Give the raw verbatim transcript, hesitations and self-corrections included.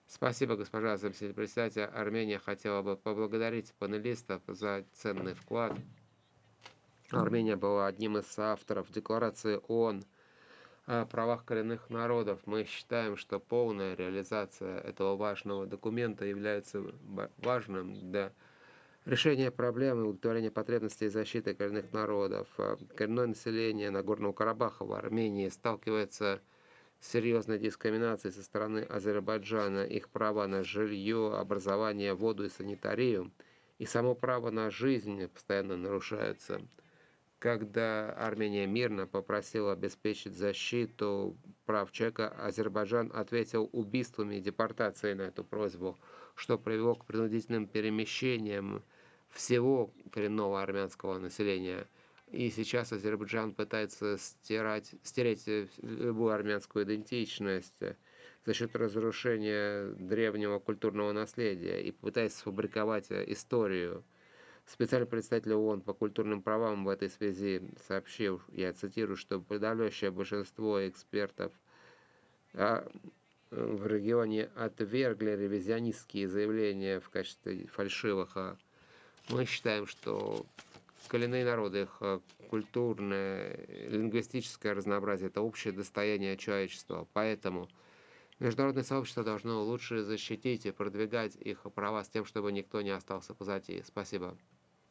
Спасибо, госпожа заместитель председателя. Армения хотела бы поблагодарить панелистов за ценный вклад. Армения была одним из соавторов Декларации ООН о правах коренных народов. Мы считаем, что полная реализация этого важного документа является ва- важным для решения проблемы удовлетворения потребностей и защиты коренных народов. А Коренное население Нагорного Карабаха в Армении сталкивается с серьезной дискриминацией со стороны Азербайджана. Их права на жилье, образование, воду и санитарию и само право на жизнь постоянно нарушаются. Когда Армения мирно попросила обеспечить защиту прав человека, Азербайджан ответил убийствами и депортацией на эту просьбу, что привело к принудительным перемещениям всего коренного армянского населения. И сейчас Азербайджан пытается стирать, стереть э, любую армянскую идентичность э, за счет разрушения древнего культурного наследия и пытаясь сфабриковать э, историю. Специальный представитель ООН по культурным правам в этой связи сообщил, я цитирую, что подавляющее большинство экспертов а, в регионе отвергли ревизионистские заявления в качестве фальшивых. А мы считаем, что коренные народы, их а, культурное, лингвистическое разнообразие– это общее достояние человечества. Поэтому международное сообщество должно лучше защитить и продвигать их права с тем, чтобы никто не остался позади. Спасибо.